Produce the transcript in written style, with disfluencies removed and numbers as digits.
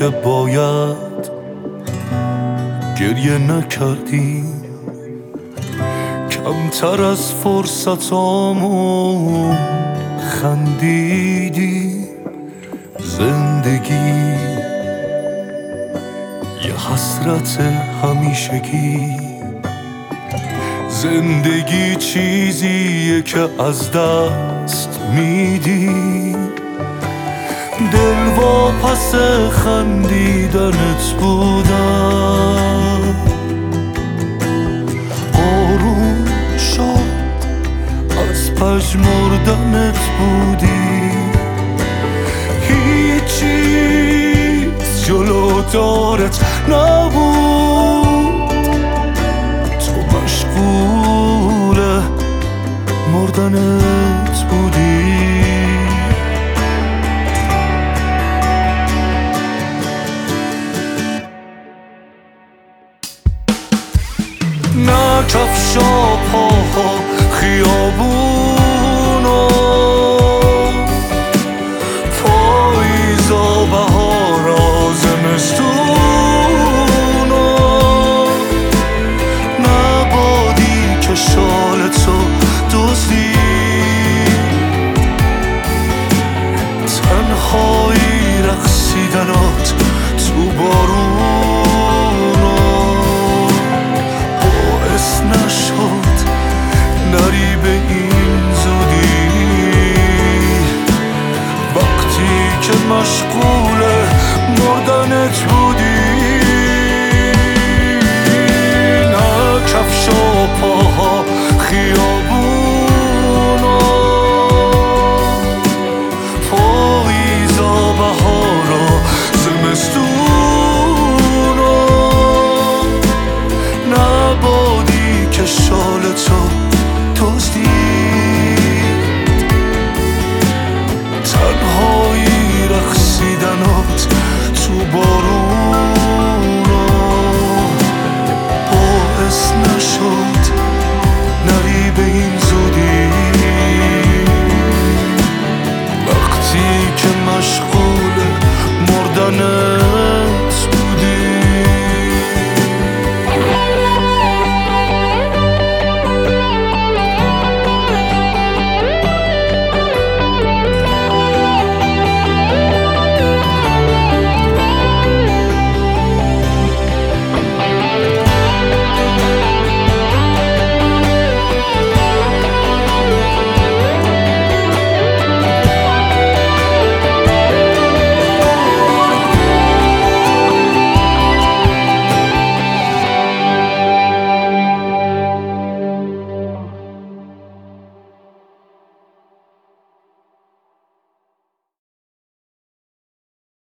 که باید گریه نکردی، کمتر از فرصتامون خندیدی. زندگی یه حسرت همیشگی، زندگی چیزیه که از دست میدی. دل واپس خندیدنت بودم، آروم شد از پژمردنت بودی. هیچ چیز جلو دارت نبود، تو مشغول مردنت بودی. نه کفشا پاها خیابون